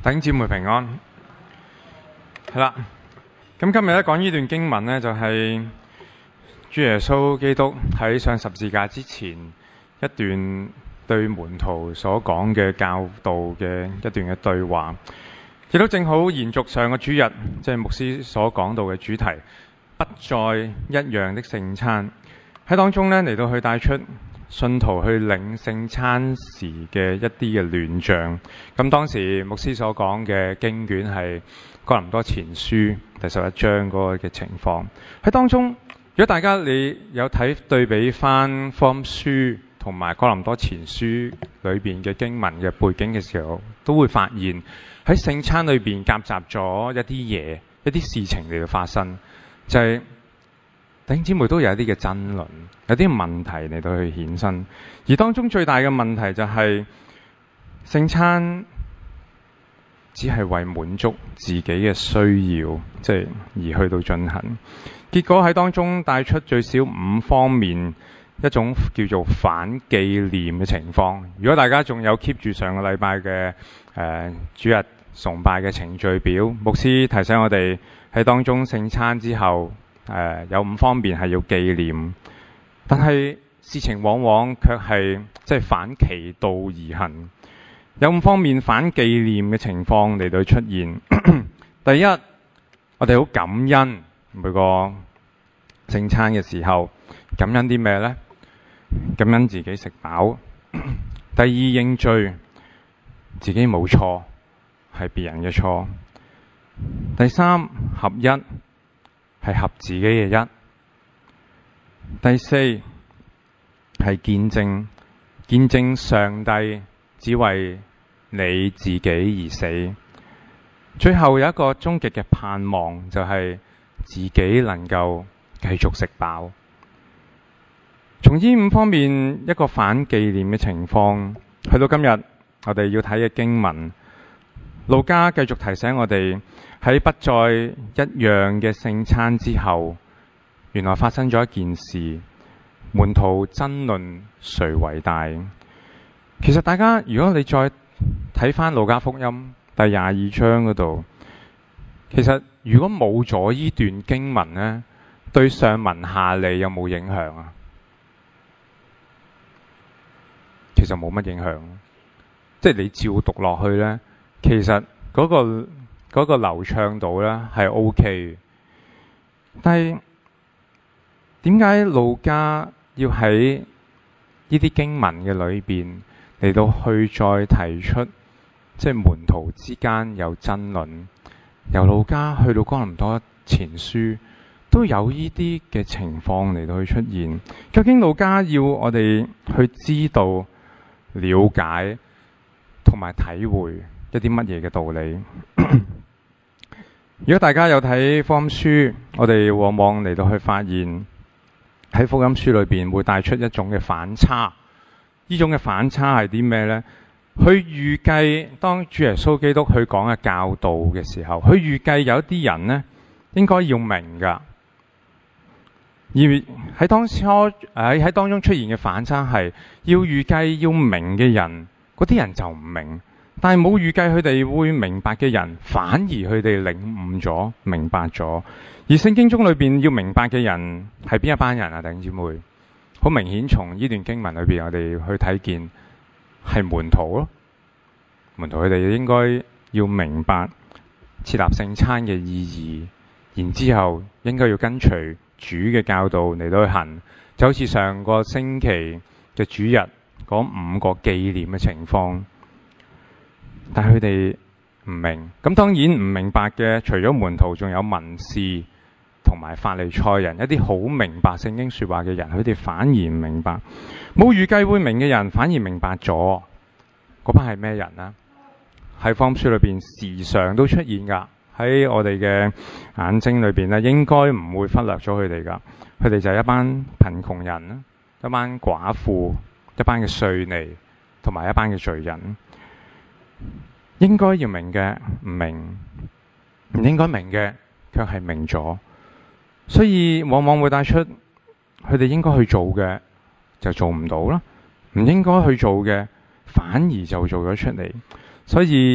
弟兄姊妹平安。係啦，咁今日咧講呢段經文呢，就係主耶穌基督喺上十字架之前一段對門徒所講嘅教導嘅一段嘅對話，亦都正好延續上個主日即係牧師所講到嘅主題，不再一樣的聖餐。喺當中呢，嚟到去帶出信徒去領聖餐時嘅一啲嘅亂象。咁當時牧師所講嘅經卷係哥林多前書第11章嗰個嘅情況。喺當中，如果大家你有睇對比翻福音書同埋哥林多前書裏邊嘅經文嘅背景嘅時候，都會發現喺聖餐裏邊夾雜咗一啲嘢、一啲事情嚟到發生，就係弟兄姊妹都有一啲嘅爭論，有啲問題嚟到去衍生，而當中最大嘅問題就係聖餐只係為滿足自己嘅需要，即係而去到進行，結果喺當中帶出最少5方面一種叫做反紀念嘅情況。如果大家仲有 keep 住上個禮拜嘅主日崇拜嘅程序表，牧師提醒我哋喺當中聖餐之後有5方面係要紀念，但係事情往往卻係即係反其道而行。有5方面反紀念嘅情況嚟到出現。第一，我哋好感恩每個聖餐嘅時候，感恩啲咩呢？感恩自己食飽。第二，認罪，自己冇錯，係別人嘅錯。第三，合一，係合自己嘅一。第四，係見證，見證上帝只為你自己而死。最後有一個終極嘅盼望，就係自己能夠繼續食飽。從呢5方面一個反紀念嘅情況，去到今日我哋要睇嘅經文，路加繼續提醒我哋喺不再一樣嘅聖餐之後，原來發生咗一件事，門徒爭論誰為大。其實大家如果你再睇翻路加福音第22章嗰度，其實如果冇咗呢段經文呢，對上文下理有冇影響啊？其實冇乜影響，即係你照讀落去呢，其實嗰個流暢度呢係 OK。但係點解路加要喺呢啲經文嘅裏邊嚟到去再提出，即係門徒之間有爭論？由路加去到哥林多前書都有呢啲嘅情況嚟到去出現。究竟路加要我哋去知道、了解同埋體會一啲乜嘢嘅道理？如果大家有睇福音書，我哋往往嚟到去發現喺福音書裏邊會帶出一種嘅反差。呢種嘅反差係啲咩呢？去預計當主耶穌基督去講嘅教導嘅時候，去預計有一啲人呢應該要明㗎，而喺當中出現嘅反差係要預計要明嘅人，嗰啲人就唔明，但係冇預計佢哋會明白嘅人，反而佢哋領悟咗、明白咗。而聖經中裏邊要明白嘅人係邊一班人啊？弟兄姊妹，好明顯從呢段經文裏邊我哋去睇見係門徒咯。門徒佢哋應該要明白設立聖餐嘅意義，然之後應該要跟隨主嘅教導嚟到去行，就好似上個星期嘅主日嗰5個紀念嘅情況。但係佢哋唔明，咁當然唔明白嘅，除咗門徒，仲有文士同埋法利賽人，一啲好明白聖經說話嘅人，佢哋反而唔明白。冇預計會明嘅人反而明白咗。嗰班係咩人呢？喺福音書裏邊時常都出現噶，喺我哋嘅眼睛裏邊咧，應該唔會忽略咗佢哋噶。佢哋就係一班貧窮人，一班寡婦，一班嘅稅吏，同埋一班嘅罪人。應該要明嘅唔明，唔應該明嘅卻係明咗，所以往往會帶出佢哋應該去做嘅就做唔到啦，唔應該去做嘅反而就做咗出嚟。所以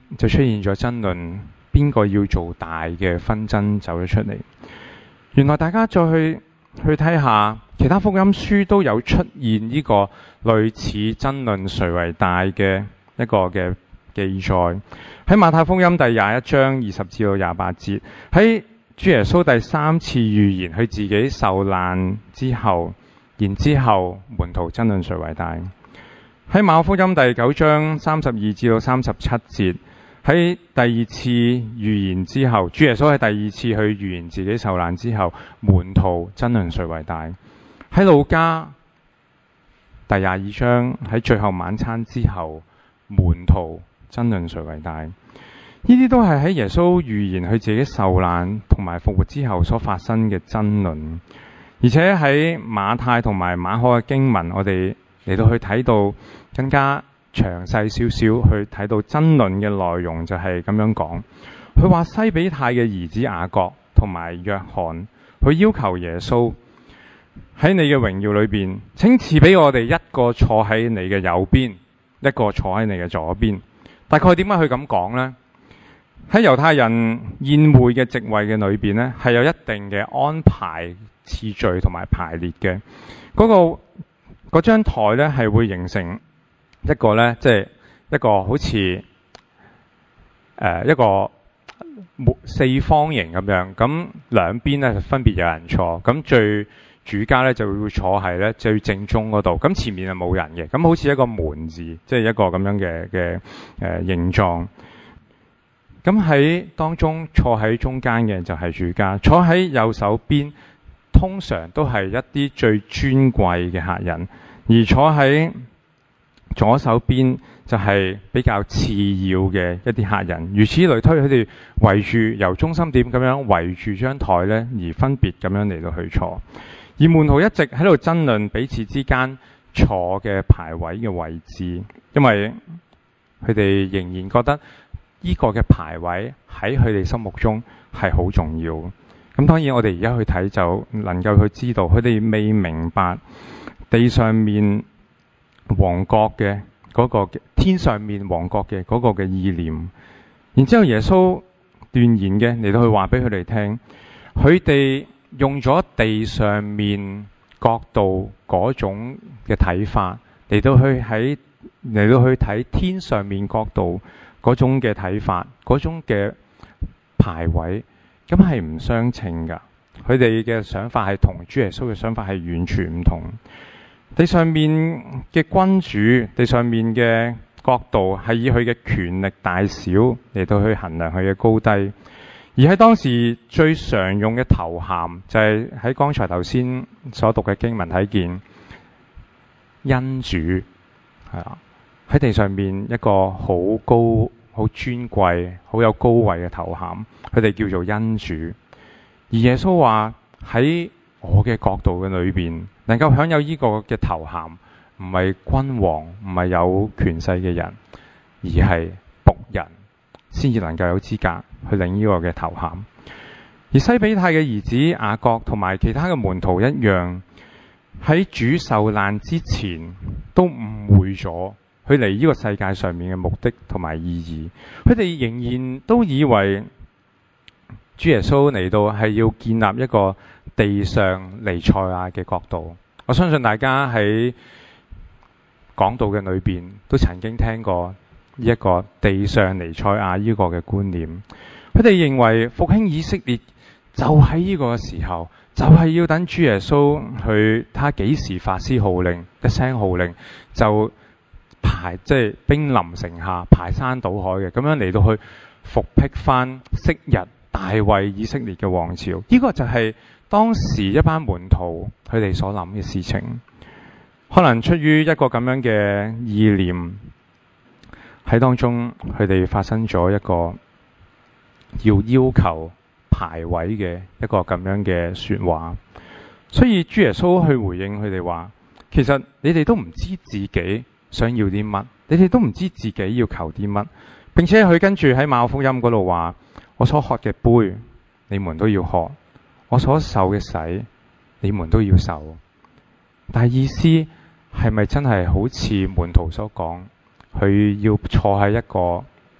就出現咗爭論，邊個要做大嘅紛爭走咗出嚟。原來大家再去睇下，其他福音書都有出現呢個類似爭論誰為大嘅一個嘅記載。喺馬太福音第21章20至到28節，喺主耶穌第3次預言佢自己受難之後，然之後門徒爭論誰為大。喺馬可福音第9章32至到37節，喺第2次預言之後，主耶穌喺第2次去預言自己受難之後，門徒爭論誰為大。喺路加第22章，喺最後晚餐之後，門徒爭論誰為大。呢啲都係喺耶穌預言佢自己受難同埋復活之後所發生嘅爭論。而且喺馬太同埋馬可嘅經文，我哋嚟到去睇到更加詳細少少去睇到爭論嘅內容，就係咁樣講。佢話西比泰嘅兒子雅各同埋約翰，佢要求耶穌喺你嘅榮耀裏邊，請賜俾我哋一個坐喺你嘅右邊，一個坐喺你嘅左邊。大概點解佢咁講呢？喺猶太人宴會嘅席位嘅裏邊呢，係有一定嘅安排次序同埋排列嘅。嗰張台呢，係會形成一個呢，即係一個好似一個四方形咁樣。咁兩邊呢，分別有人坐。咁最主家呢，就會坐喺呢最正中嗰度。咁前面係冇人嘅。咁好似一個門字，即係一個咁樣嘅形狀。咁喺當中坐喺中間嘅就係主家，坐喺右手邊通常都係一啲最尊貴嘅客人，而坐喺左手邊就係比較次要嘅一啲客人。如此類推，佢哋圍住由中心點咁樣圍住張台呢，而分別咁樣嚟到去坐。而門徒一直喺度爭論彼此之間坐嘅排位嘅位置，因為佢哋仍然覺得呢個嘅排位喺佢哋心目中係好重要。咁當然我哋而家去睇就能夠去知道，佢哋未明白地上面王國嘅嗰個天上面王國嘅嗰個嘅意念。然之後耶穌斷言嘅嚟到去話俾佢哋聽，佢哋用咗地上面角度嗰種嘅睇法嚟到去睇天上面角度嗰種嘅睇法，嗰種嘅排位，咁係唔相稱噶。佢哋嘅想法係同主耶穌嘅想法係完全唔同。地上面嘅君主，地上面嘅角度係以佢嘅權力大小嚟到去衡量佢嘅高低。而喺當時最常用嘅頭銜，就係喺剛才頭先所讀嘅經文睇見恩主，係啦。喺地上面一個好高、好尊貴、好有高位嘅頭銜，佢哋叫做恩主。而耶穌話喺我嘅角度嘅裏邊，能夠享有呢個嘅頭銜，唔係君王，唔係有權勢嘅人，而係僕人，先至能夠有資格去領呢個嘅頭銜。而西比泰嘅兒子雅各同埋其他嘅門徒一樣，喺主受難之前都誤會咗佢嚟呢個世界上面嘅目的同埋意義。佢哋仍然都以為主耶穌嚟到係要建立一個地上彌賽亞嘅國度。我相信大家喺講道嘅裏邊都曾經聽過呢一個地上彌賽亞呢個嘅觀念。佢哋認為復興以色列就喺呢個時候，就係要等主耶穌去，他幾時發施號令，一聲號令就即係兵臨城下，排山倒海嘅咁樣嚟到去復辟翻昔日大衛以色列嘅王朝。呢個就係當時一班門徒佢哋所諗嘅事情。可能出於一個咁樣嘅意念喺當中，佢哋發生咗一個要求排位嘅一個咁樣嘅說話。所以主耶穌去回應佢哋話，其實你哋都唔知自己想要啲乜，你哋都唔知自己要求啲乜，並且佢跟住喺馬可福音嗰度話，我所喝嘅杯你們都要喝，我所受嘅洗你們都要受。但係意思係咪真係好似門徒所講，佢要坐喺一個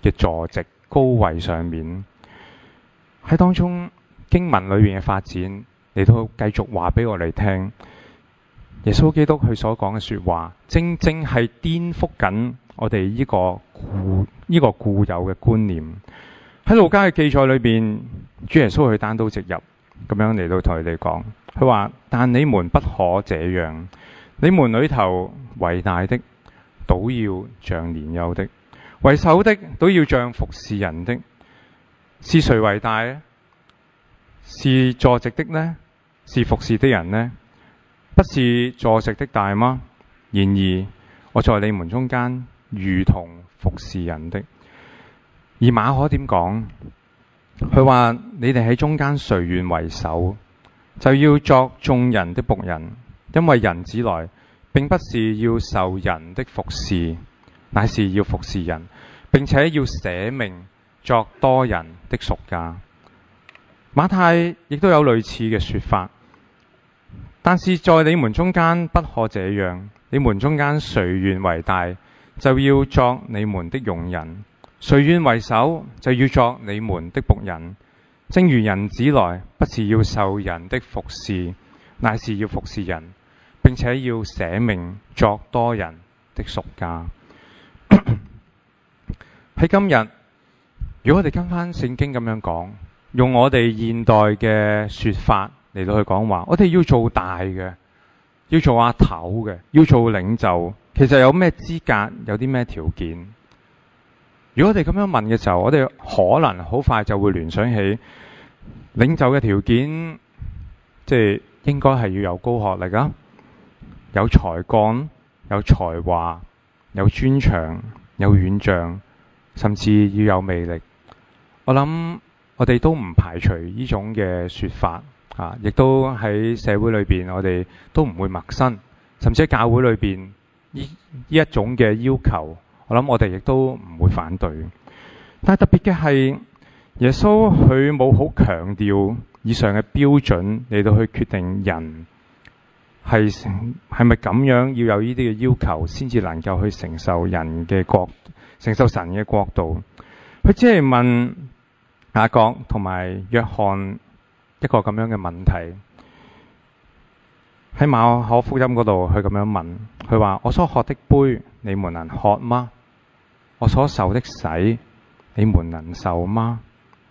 嘅坐席高位上面。喺當中經文裏面嘅發展嚟到繼續話俾我哋聽，耶穌基督佢所講嘅說話，正正係顛覆緊我哋呢個固有嘅觀念。喺路加嘅記載裏邊，主耶穌去單刀直入咁樣嚟到同佢哋講，佢話：但你們不可這樣，你們裏頭為大的，倒要像年幼的；為首的，倒要像服侍人的。是誰為大呢？是坐席的呢？是服侍的人呢？不是坐席的大嗎？然而我在你們中間如同服侍人的。而馬可點講？佢話：你哋喺中間誰願為首，就要作眾人的僕人，因為人子來並不是要受人的服侍，乃是要服侍人，並且要捨命作多人的贖價。馬太亦都有類似嘅說法，但是在你們中間不可這樣，你們中間誰願為大，就要作你們的用人；誰願為首，就要作你們的僕人。正如人子來不是要受人的服侍，乃是要服侍人，並且要捨命作多人的贖價。喺今日，如果我哋跟翻聖經咁樣講，用我哋現代嘅說法嚟到去講話，我哋要做大嘅，要做阿頭嘅，要做領袖，其實有咩資格，有啲咩條件？如果我哋咁樣問嘅時候，我哋可能好快就會聯想起領袖嘅條件，即係應該係要有高學歷啊，有才幹，有才華，有專長，有遠將，甚至要有魅力。我諗我哋都唔排除呢種嘅說法啊，亦都喺社會裏邊，我哋都唔會陌生，甚至喺教會裏邊呢一種嘅要求，我諗我哋亦都唔會反對。但係特別嘅係，耶穌佢冇好強調以上嘅標準嚟到去決定人係咪咁樣要有呢啲嘅要求，先至能夠去承受承受神嘅國度。佢只係問雅各同埋約翰一個咁樣嘅問題。喺馬可福音嗰度，佢咁樣問，佢話：我所喝的杯，你們能喝嗎？我所受的洗，你們能受嗎？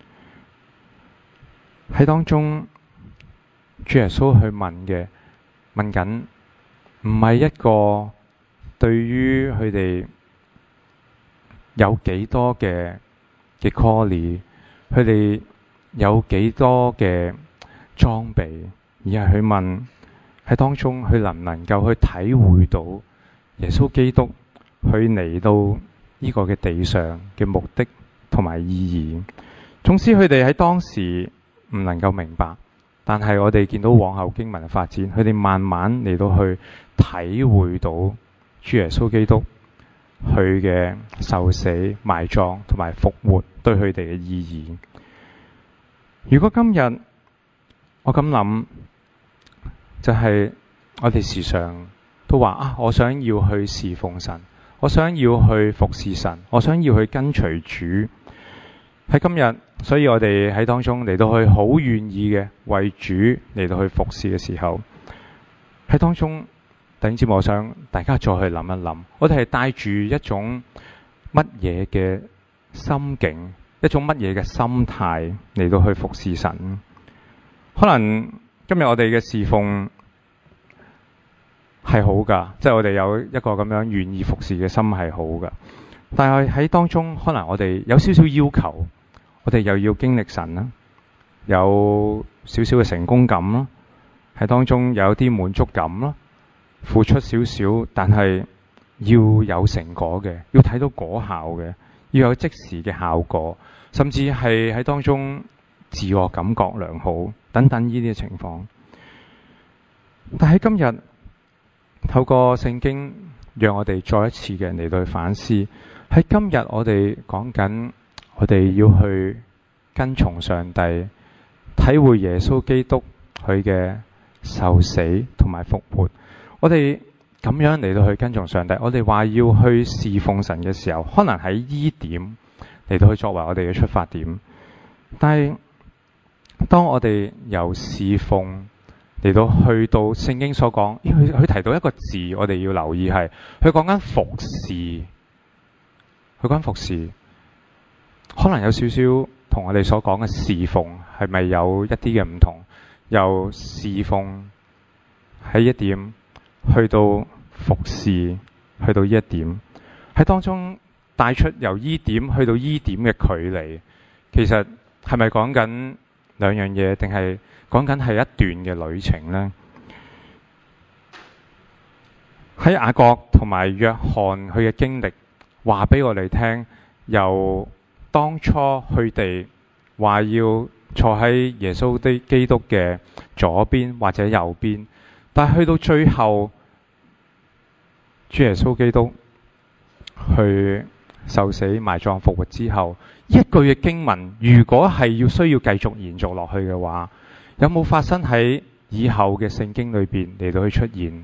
喺當中，主耶穌去問緊，唔係一個對於佢哋有幾多嘅 calling，佢哋有幾多嘅裝備，而係去問喺當中，佢能唔能夠去體會到耶穌基督佢嚟到呢個嘅地上嘅目的同埋意義。總之佢哋喺當時唔能夠明白，但係我哋見到往後經文嘅發展，佢哋慢慢嚟到去體會到主耶穌基督佢嘅受死、埋葬同埋復活對佢哋嘅意義。如果今日我咁諗，就係我哋時常都話啊，我想要去侍奉神，我想要去服侍神，我想要去跟隨主。喺今日，所以我哋喺當中嚟到去好願意嘅為主嚟到去服侍嘅時候，喺當中弟兄姊妹，我想大家再去諗一諗，我哋係帶住一種乜嘢嘅心境，一種乜嘢嘅心態嚟到去服侍神。可能今日我哋嘅侍奉係好噶，即係我哋有一個咁樣願意服侍嘅心係好噶，但係喺當中可能我哋有少少要求，我哋又要經歷神啦，有少少嘅成功感啦，喺當中有啲滿足感啦，付出少少，但係要有成果嘅，要睇到果效嘅，要有即時嘅效果，甚至係喺當中自我感覺良好等等呢啲嘅情況。但係今日透過聖經，讓我哋再一次嘅嚟到去反思，喺今日我哋講緊，我哋要去跟從上帝，體會耶穌基督佢嘅受死同埋復活。我哋咁樣嚟到去跟從上帝，我哋話要去侍奉神嘅時候，可能喺依點嚟到去作為我哋嘅出發點。但係當我哋由侍奉嚟到去到聖經所講，佢提到一個字，我哋要留意係佢講緊服侍，佢講服侍，可能有少少同我哋所講嘅侍奉係咪有一啲嘅唔同？由侍奉喺一點去到服侍，去到呢一點喺當中帶出由依點去到依點嘅距離，其實係咪講緊兩樣嘢，定係講緊係一段嘅旅程呢？喺雅各同埋約翰佢嘅經歷話俾我哋聽，由當初佢哋話要坐喺耶穌的基督嘅左邊或者右邊，但係去到最後，主耶穌基督去受死埋葬復活之後，一句嘅經文如果係需要繼續延續落去嘅話，有冇發生喺以後嘅聖經裏邊嚟到去出現？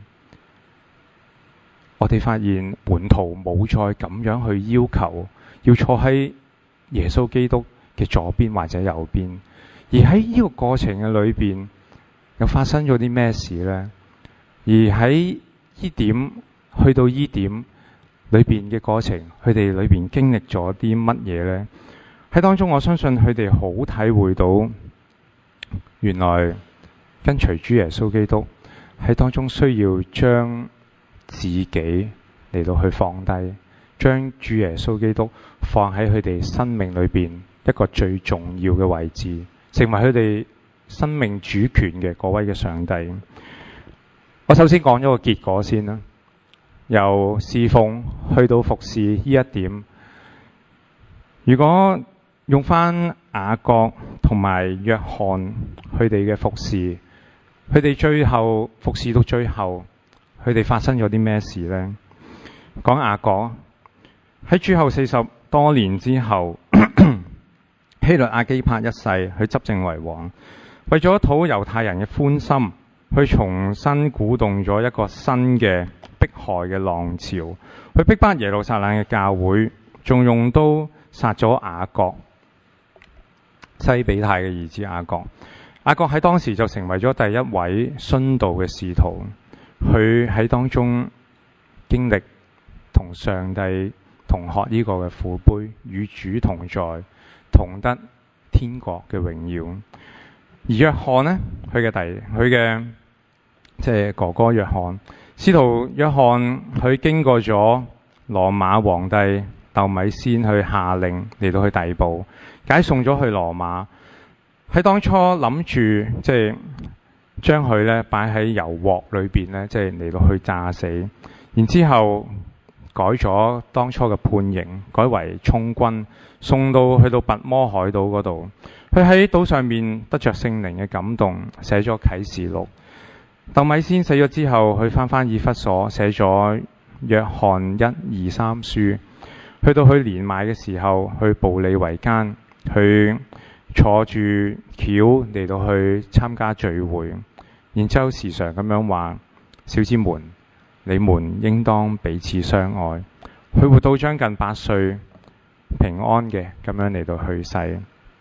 我哋發現門徒冇再咁樣去要求要坐喺耶穌基督嘅左邊或者右邊，而喺呢個過程嘅裏邊又發生咗啲咩事呢？而喺呢點去到呢點裏邊嘅過程，佢哋裏邊經歷咗啲乜嘢呢？喺當中我相信佢哋好體會到，原來跟隨主耶穌基督喺當中需要將自己嚟到去放低，將主耶穌基督放喺佢哋生命裏邊一個最重要嘅位置，成為佢哋生命主權嘅嗰位嘅上帝。我首先講咗個結果先啦，由侍奉去到服侍呢一點，如果用翻雅各同埋約翰佢哋嘅服侍，佢哋最後服侍到最後，佢哋發生咗啲咩事呢？講雅各喺主後40多年之後，希律亞基帕一世去執政為王，為咗討猶太人嘅歡心，去重新鼓動咗一個新嘅迫害嘅浪潮，去逼迫耶路撒冷嘅教會，仲用刀殺咗雅各，西比泰嘅兒子雅各。雅各喺當時就成為咗第一位殉道嘅使徒，佢喺當中經歷同上帝同喝呢個嘅苦杯，與主同在，同得天國嘅榮耀。而約翰呢，佢嘅即係哥哥約翰，使徒約翰佢經過咗羅馬皇帝竇米先去下令嚟到去逮捕，解送咗去羅馬。喺當初諗住即係將佢咧擺喺油鑊裏邊咧，即係嚟到去炸死，然之後改咗當初嘅判刑，改為充軍，送到去到拔摩海島嗰度。佢喺島上面得着聖靈嘅感動，寫咗啟示錄。竇米先死咗之後，佢翻以弗所寫咗約翰1、2、3書。去到佢年邁嘅時候，去步履維艱，去坐住轎嚟到去參加聚會，然之後時常咁樣話：小子們，你們應當彼此相愛。佢活到將近8歲，平安嘅咁樣嚟到去世。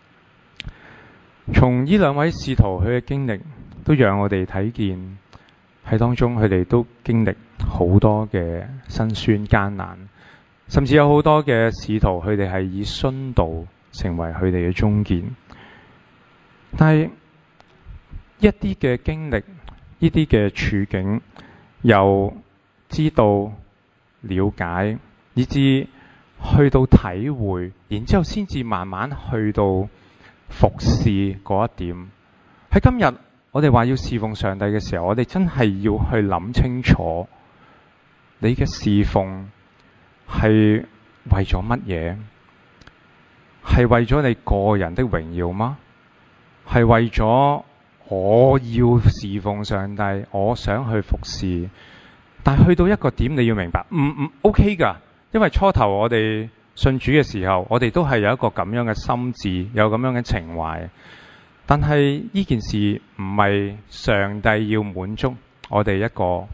從呢兩位使徒佢嘅經歷，都讓我哋睇見喺當中佢哋都經歷好多嘅辛酸艱難，甚至有好多嘅使徒佢哋係以殉道成為佢哋嘅終結。但係一啲嘅經歷，呢啲嘅處境，由知道、了解，以至去到體會，然之後先至慢慢去到服侍嗰一點。喺今日我哋話要侍奉上帝嘅時候，我哋真係要去諗清楚，你嘅侍奉係為咗乜嘢？係為咗你個人的榮耀嗎？係為咗我要侍奉上帝，我想去服侍。但係去到一個點，你要明白，唔 OK 噶。因為初頭我哋信主嘅時候，我哋都係有一個咁樣嘅心志，有咁樣嘅情懷。但係呢件事唔係上帝要滿足我哋一個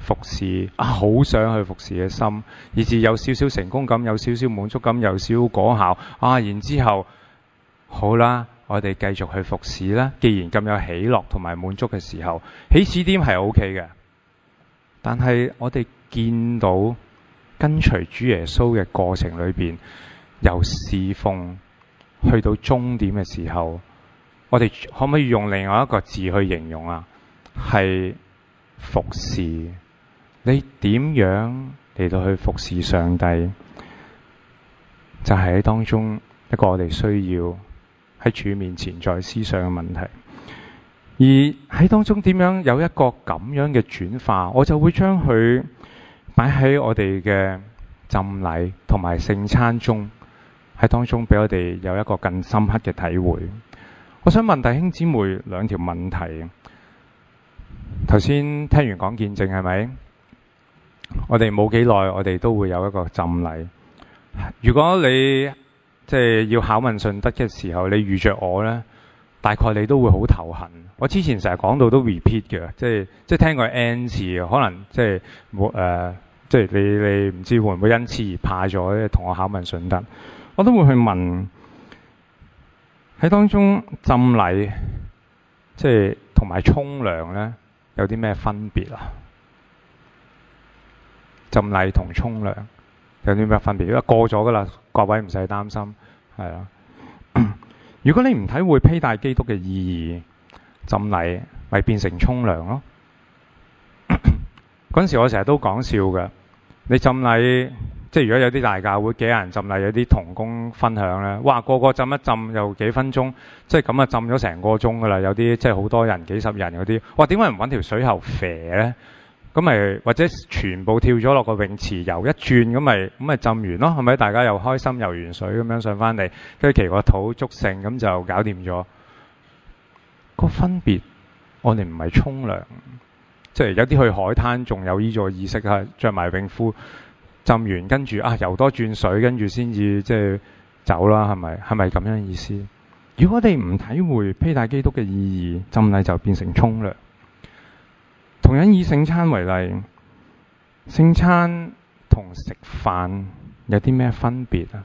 服侍好想去服侍嘅心，以至有少少成功感，有少少滿足感，有少少果效然之後好啦，我哋繼續去服侍啦。既然咁有喜樂同埋滿足嘅時候，起始點係 OK 嘅。但係我哋見到跟隨主耶穌嘅過程裏邊，由侍奉去到終點嘅時候，我哋可唔可以用另外一個字去形容啊？係服侍。你點樣嚟到去服侍上帝？就係喺當中一個我哋需要喺主面前再思想嘅問題。而喺當中點樣有一個咁樣嘅轉化，我就會將佢擺喺我哋嘅浸禮同埋聖餐中，喺當中俾我哋有一個更深刻嘅體會。我想問弟兄姊妹兩條問題。頭先聽完講見證係咪？我哋冇幾耐，我哋都會有一個浸禮。如果你即係要考問信德嘅時候，你遇着我呢，大概你都會好頭痕。我之前成日講到都 repeat 嘅，即係聽過 N 次，可能即係即係你唔知會唔會因此而怕咗同我考問信德，我都會去問喺當中浸禮，即係同埋沖涼咧有啲咩分別啊？浸禮同沖涼有啲咩分別？因為過咗噶啦，各位唔使擔心，係啊。如果你唔體會披戴基督嘅意義，浸禮咪變成沖涼咯。嗰陣時我成日都講笑嘅，你浸禮即係如果有啲大教會幾人浸禮，有啲同工分享咧，哇個個浸一浸又幾分鐘，即係咁啊浸咗成個鐘噶啦。有啲即係好多人幾十人嗰啲，哇點解唔揾條水喉肥咧？咁咪或者全部跳咗落個泳池游一轉，咁咪浸完咯，係咪？大家又開心游完水咁樣上翻嚟，跟住祈個禱祝聖，咁就搞掂咗。個分別，我哋唔係沖涼，即係有啲去海灘仲有呢個意識啊，着埋泳褲浸完，跟住游多轉水，跟住先至即係走啦，係咪？係咪咁樣意思？如果我哋唔體會披戴基督嘅意義，浸禮就變成沖涼。同樣以聖餐為例，聖餐同食飯有啲咩分別啊？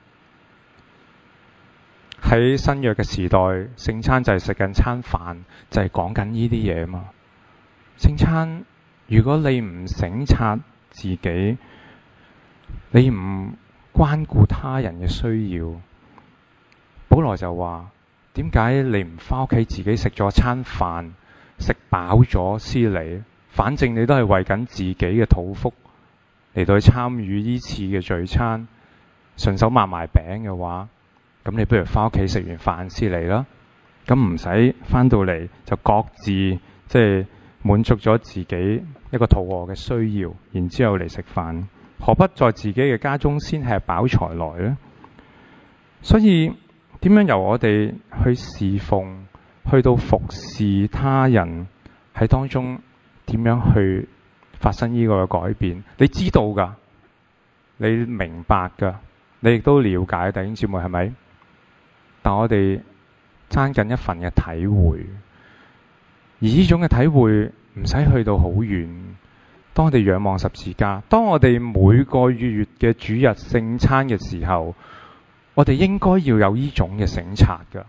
喺新約嘅時代，聖餐就係食緊餐飯，就係講緊呢啲嘢嘛。聖餐如果你唔省察自己，你唔關顧他人嘅需要，保羅就話：點解你唔返屋企自己食咗餐飯？食飽咗先嚟，反正你都係為緊自己嘅肚腹嚟到去參與呢次嘅聚餐，順手抹埋餅嘅話，咁你不如翻屋企食完飯先嚟啦。咁唔使翻到嚟就各自即係滿足咗自己一個肚餓嘅需要，然之後嚟食飯，何不在自己嘅家中先吃飽才來呢？所以點樣由我哋去侍奉，去到服侍他人，喺當中點樣去發生呢個嘅改變？你知道噶，你明白噶，你亦都了解，弟兄姊妹係咪？但我哋爭緊一份嘅體會，而呢種嘅體會唔使去到好遠。當我哋仰望十字架，當我哋每個月嘅主日聖餐嘅時候，我哋應該要有呢種嘅省察噶。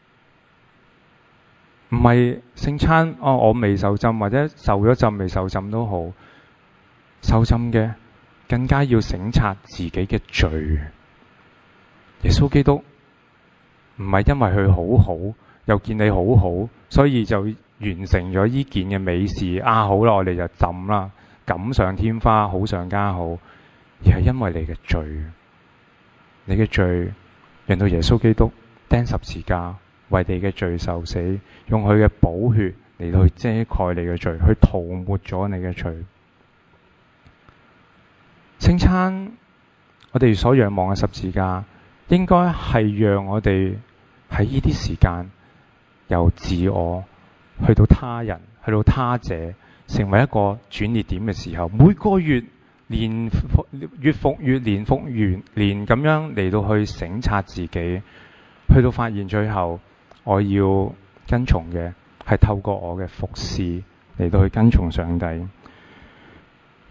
唔係聖餐我未受浸，或者受咗浸未受浸都好，受浸嘅更加要省察自己嘅罪。耶穌基督唔係因為佢好好，又見你好好，所以就完成咗呢件嘅美事。好啦，我哋就浸啦，錦上添花，好上加好。而係因為你嘅罪，你嘅罪讓到耶穌基督釘十字架，為你嘅罪受死，用佢嘅寶血嚟到去遮蓋你嘅罪，去塗抹咗你嘅罪。聖餐，我哋所仰望嘅十字架，應該係讓我哋喺呢啲時間，由自我去到他人，去到他者，成為一個轉捩點嘅時候，每個月年月復月，年復年咁樣嚟到去省察自己，去到發現最後我要跟從嘅係透過我嘅服侍嚟到去跟從上帝。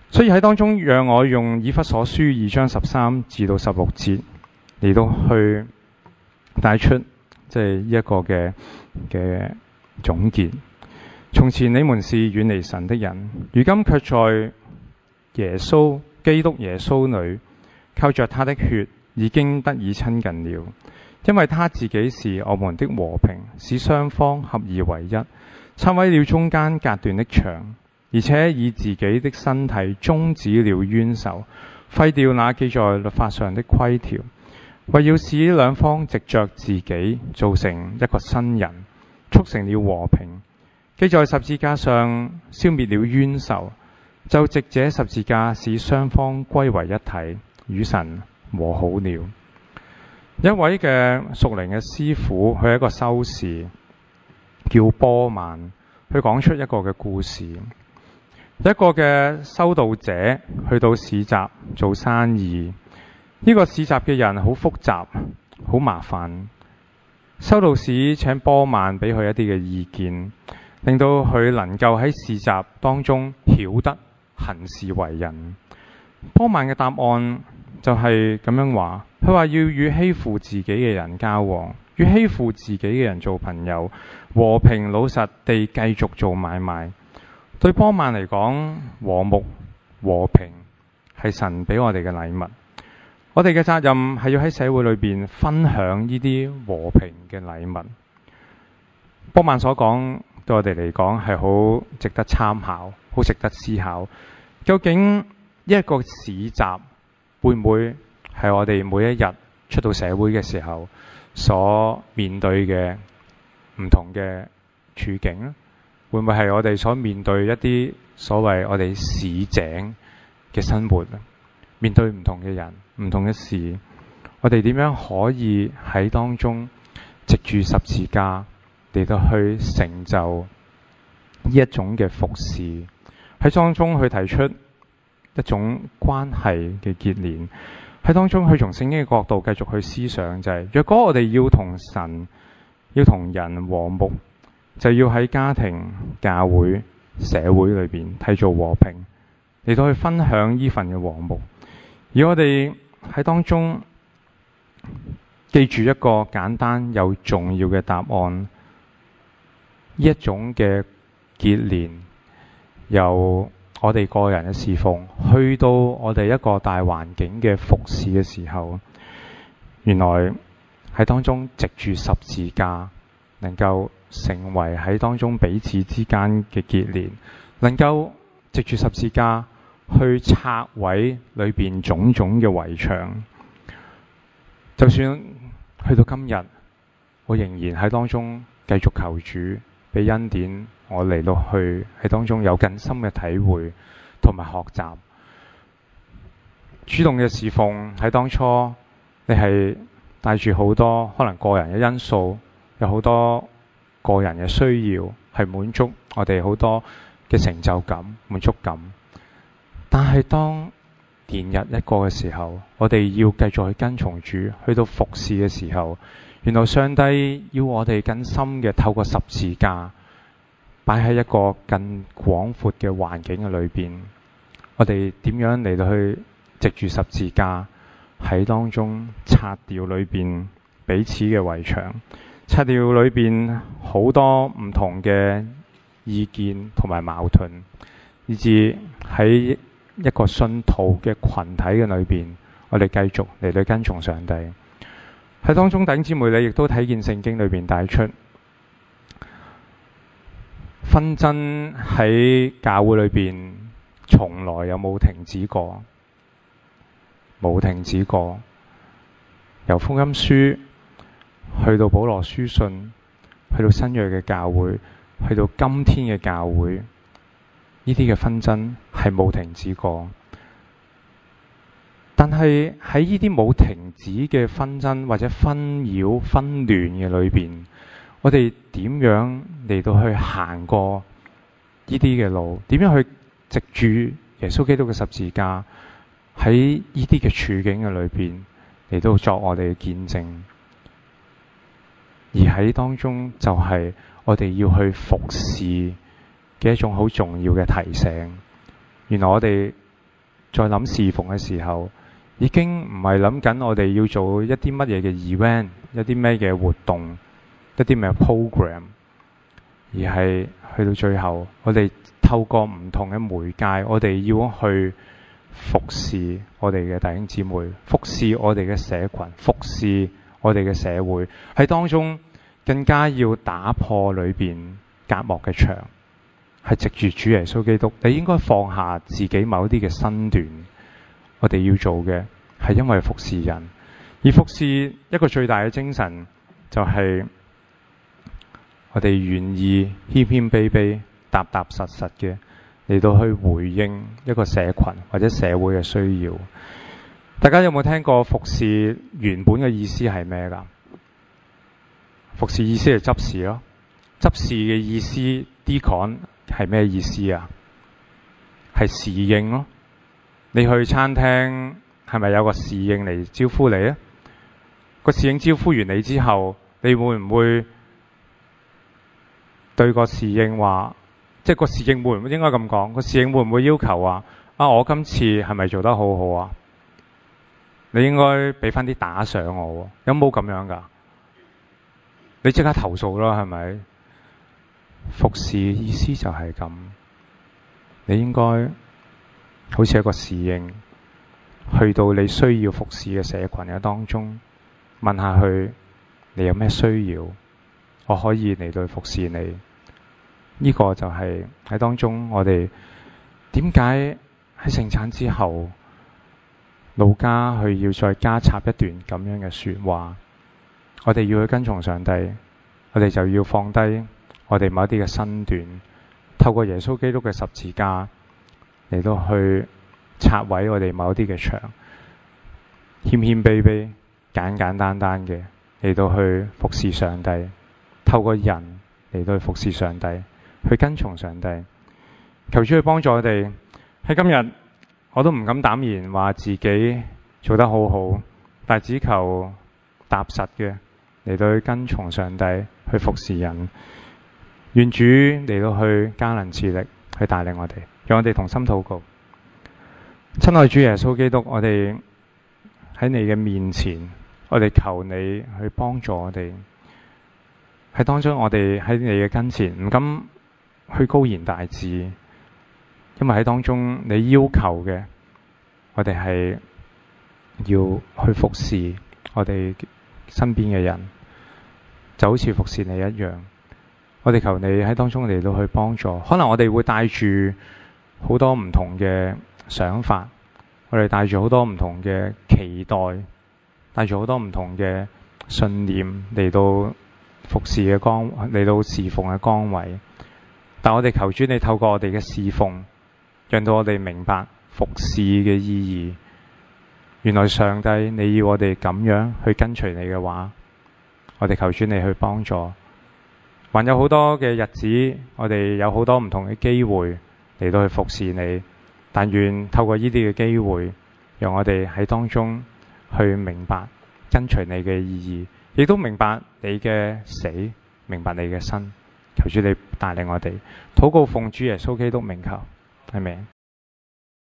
所以喺當中，讓我用以弗所書2章13至到16節嚟到去帶出即係呢一個嘅總結。從前你們是遠離神的人，如今卻在基督耶穌裏，靠着他的血已經得以親近了。因為他自己是我們的和平，使雙方合而為一，拆毀了中間隔斷的牆，而且以自己的身體終止了冤仇，廢掉那記在律法上的規條，為要使兩方藉着自己造成一個新人，促成了和平。既在十字架上消滅了冤仇，就藉這十字架使雙方歸為一體，與神和好了。一位嘅屬靈嘅師傅，佢係一個修士，叫波曼，佢講出一個嘅故事。一個嘅修道者去到市集做生意，呢個市集嘅人好複雜，好麻煩。修道士請波曼俾佢一啲嘅意見，令到佢能夠喺市集當中曉得行事為人。波曼嘅答案就係咁樣話，佢話要與欺負自己嘅人交往，與欺負自己嘅人做朋友，和平老實地繼續做買賣。對波曼嚟講，和睦和平係神俾我哋嘅禮物。我哋嘅責任係要喺社會裏邊分享呢啲和平嘅禮物。波曼所講對我哋嚟講係好值得參考，好值得思考。究竟一個市集會唔會係我哋每一日出到社會嘅時候所面對嘅唔同嘅處境呢？會唔會係我哋所面對一啲所謂我哋市井嘅生活？面對唔同嘅人、唔同嘅事，我哋點樣可以喺當中藉住十字架嚟到去成就呢一種嘅服侍，喺當中去提出一種關係嘅結連，喺當中去從聖經嘅角度繼續去思想，就係若果我哋要同神、要同人和睦，就要喺家庭、教會、社會裏邊締造和平，嚟到去分享呢份嘅和睦。而我哋喺當中記住一個簡單又重要嘅答案，呢一種嘅結連，由我哋個人嘅侍奉去到我哋一個大環境嘅服侍嘅時候，原來喺當中藉住十字架，能夠成為喺當中彼此之間嘅結連，能夠藉住十字架去拆毀裏邊種種嘅圍牆。就算去到今日，我仍然喺當中繼續求主俾恩典，我嚟到去喺當中有更深嘅體會同埋學習。主動嘅侍奉喺當初，你係帶住好多可能個人嘅因素，有好多個人嘅需要，係滿足我哋好多嘅成就感、滿足感。但係當年日一過嘅時候，我哋要繼續去跟從主，去到服侍嘅時候，原來上帝要我哋更深嘅透過十字架，擺喺一個更廣闊嘅環境嘅裏邊。我哋點樣嚟到去藉住十字架喺當中拆掉裏邊彼此嘅圍牆，拆掉裏邊好多唔同嘅意見同埋矛盾，以至喺一個信徒嘅群體嘅裏邊，我哋繼續嚟到跟從上帝。喺當中弟兄姊妹，你亦都睇見聖經裏邊帶出紛爭喺教會裏邊從來有冇停止過？冇停止過。由福音書去到保羅書信，去到新約嘅教會，去到今天嘅教會，呢啲嘅紛爭係冇停止過。但係喺呢啲冇停止嘅紛爭或者紛擾紛亂嘅裏邊，我哋點樣嚟到去行過呢啲嘅路？點樣去藉住耶穌基督嘅十字架喺呢啲嘅處境嘅裏邊嚟到作我哋嘅見證？而喺當中就係我哋要去服侍嘅一種好重要嘅提醒。原來我哋再諗侍奉嘅時候，已經唔係諗緊我哋要做一啲乜嘢嘅 event， 一啲咩嘅活動，一啲咩 program， 而係去到最後，我哋透過唔同嘅媒介，我哋要去服侍我哋嘅弟兄姊妹，服侍我哋嘅社群，服侍我哋嘅社會，喺當中更加要打破裏邊隔膜嘅牆，係藉住主耶穌基督。你應該放下自己某一啲嘅身段，我哋要做嘅係因為服侍人，而服侍一個最大嘅精神就係我哋願意謙謙卑卑、踏踏實實嘅嚟到去回應一個社群或者社會嘅需要。大家有冇聽過服侍原本嘅意思係咩㗎？服侍意思係執事咯，執事嘅意思 Deacon 係咩意思啊？係侍應咯。你去餐廳係咪有個侍應嚟招呼你啊？個侍應招呼完你之後，你會唔會對個侍應話，即係個侍應會唔會應該咁講？個侍應會唔會要求話我今次係咪做得好好啊？你應該俾翻啲打賞我，有冇咁樣㗎？你即刻投訴啦，係咪？服侍意思就係咁，你應該好似一個侍應，去到你需要服侍嘅社群嘅當中，問下佢你有咩需要，我可以嚟到服侍你。呢個就係喺當中我哋點解喺聖餐之後，路加佢要再加插一段咁樣嘅說話。我哋要去跟從上帝，我哋就要放低我哋某一啲嘅身段，透過耶穌基督嘅十字架嚟到去拆毀我哋某一啲嘅牆，謙謙卑卑、簡簡單單嘅嚟到去服侍上帝，透過人嚟到去服侍上帝，去跟從上帝。求主去幫助我哋喺今日，我都唔敢膽言話自己做得好好，但只求踏實嘅嚟到去跟從上帝，去服侍人。願主嚟到去加能賜力去帶領我哋，讓我哋同心禱告。親愛主耶穌基督，我哋喺你嘅面前，我哋求你去幫助我哋。喺當中，我哋喺你嘅跟前唔敢去高言大志，因為喺當中你要求嘅，我哋係要去服侍我哋身邊嘅人，就好似服侍你一樣。我哋求你喺當中嚟到去幫助。可能我哋會帶住好多唔同嘅想法，我哋帶住好多唔同嘅期待，帶住好多唔同嘅信念嚟到服侍嘅崗，嚟到侍奉嘅崗位。但我哋求主你透過我哋嘅侍奉，讓到我哋明白服侍嘅意義。原來上帝你要我哋咁樣去跟隨你嘅話，我哋求主你去幫助。還有好多嘅日子，我哋有好多唔同嘅機會嚟到去服侍你，但願透過呢啲嘅機會，讓我哋喺當中去明白跟隨你嘅意義，亦都明白你嘅死，明白你嘅生。求主你帶領我哋，禱告奉主耶穌基督名求，阿們。